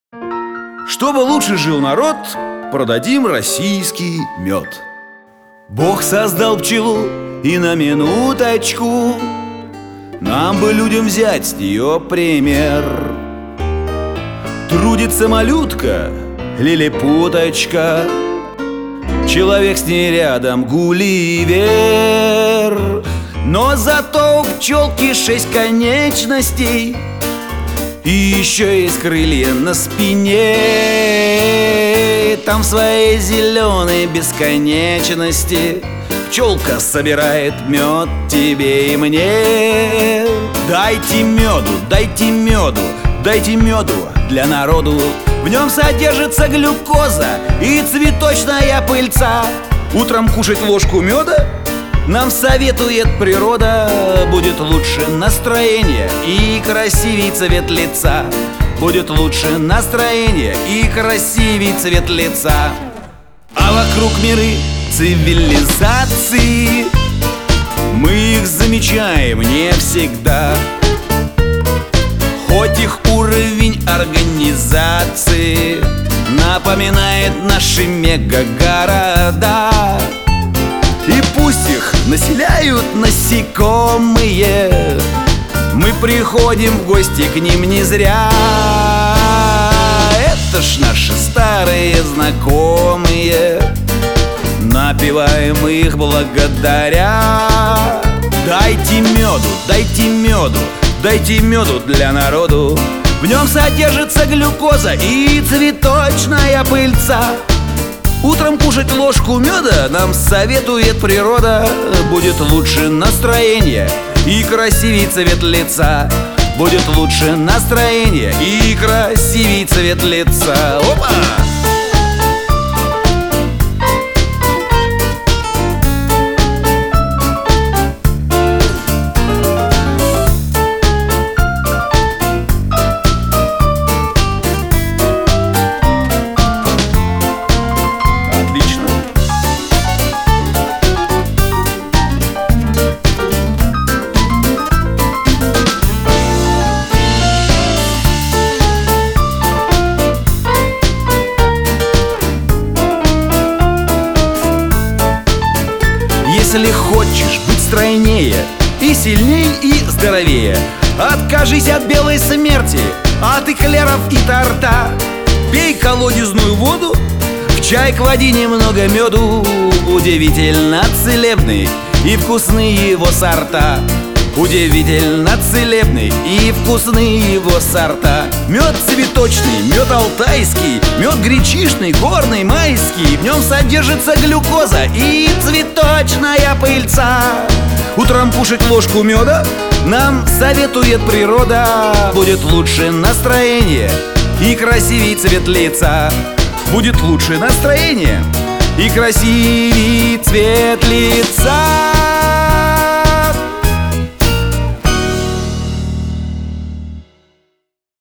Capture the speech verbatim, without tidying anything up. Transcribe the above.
Чтобы лучше жил народ, продадим российский мед. Бог создал пчелу, и на минуточку нам бы людям взять с нее пример. Трудится малютка, лилипуточка, человек с ней рядом Гулливер. Но зато у пчелки шесть конечностей, и еще есть крылья на спине. Там в своей зеленой бесконечности пчелка собирает мед тебе и мне. Дайте меду, дайте меду, дайте меду для народу. В нем содержится глюкоза и цветочная пыльца. Утром кушать ложку меда нам советует природа. Будет лучше настроение и красивей цвет лица. Будет лучше настроение и красивей цвет лица. А вокруг миры цивилизации, мы их замечаем не всегда. Хоть их уровень организации напоминает наши мегагорода. И пусть их населяют насекомые, мы приходим в гости к ним не зря. Это ж наши старые знакомые, напеваем их благодаря. Дайте меду, дайте меду, дайте меду для народу. В нем содержится глюкоза и цветочная пыльца. Утром кушать ложку меда нам советует природа. Будет лучше настроение и красивей цвет лица. Будет лучше настроение и красивей цвет лица. Опа! Если хочешь быть стройнее и сильней и здоровее, откажись от белой смерти, от эклеров и торта. Пей колодезную воду, в чай клади немного меду. Удивительно целебный и вкусные его сорта. Удивительно целебный и вкусные его сорта. Мед цветочный, мед алтайский, мед гречишный, горный, майский. В нем содержится глюкоза и цветочная пыльца. Утром кушать ложку меда нам советует природа. Будет лучше настроение и красивей цвет лица. Будет лучше настроение и красивей цвет лица.